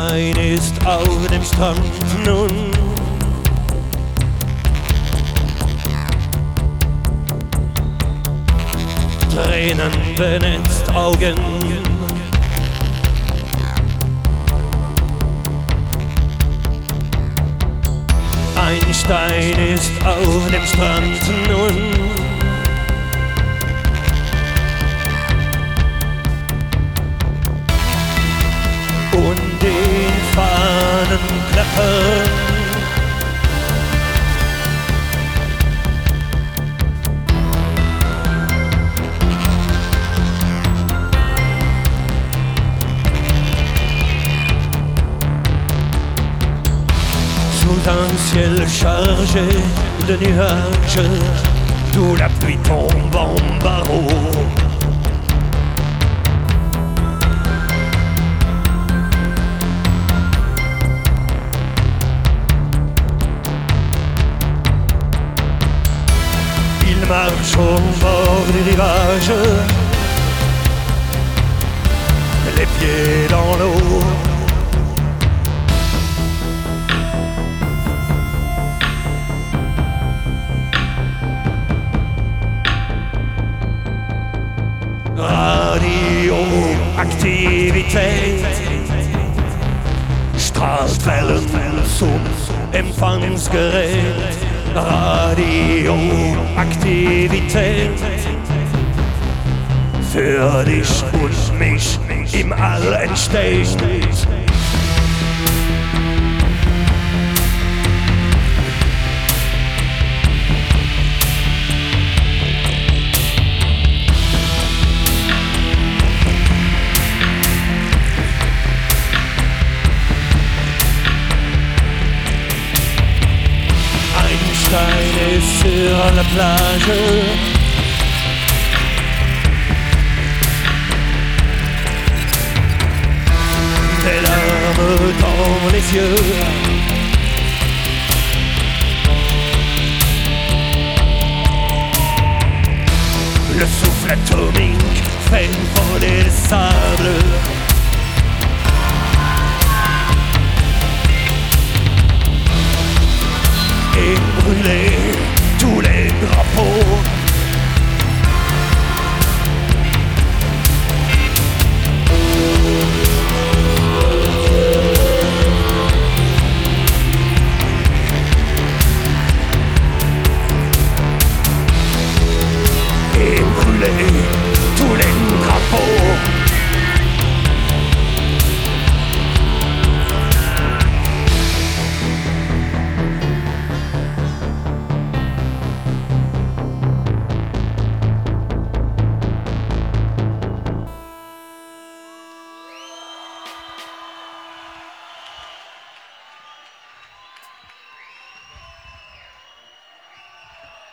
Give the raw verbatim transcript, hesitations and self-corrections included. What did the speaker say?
Stein ist auf dem Strand nun. Tränen benetzt Augen. Ein Stein ist auf dem Strand nun. Und den Fahnen klappern. Sous un ciel chargé de nuages, d'où la pluie tombe en barreaux. Il marche au bord du rivage, les pieds dans l'eau. Radioaktivität strahlt Wellen zum Empfangsgerät. Radioaktivität für dich und mich im All entsteht. Stein est sur la plage. Des larmes dans les yeux. Le souffle atomique fait voler le sable. Et brûler tous les drapeaux. Et brûler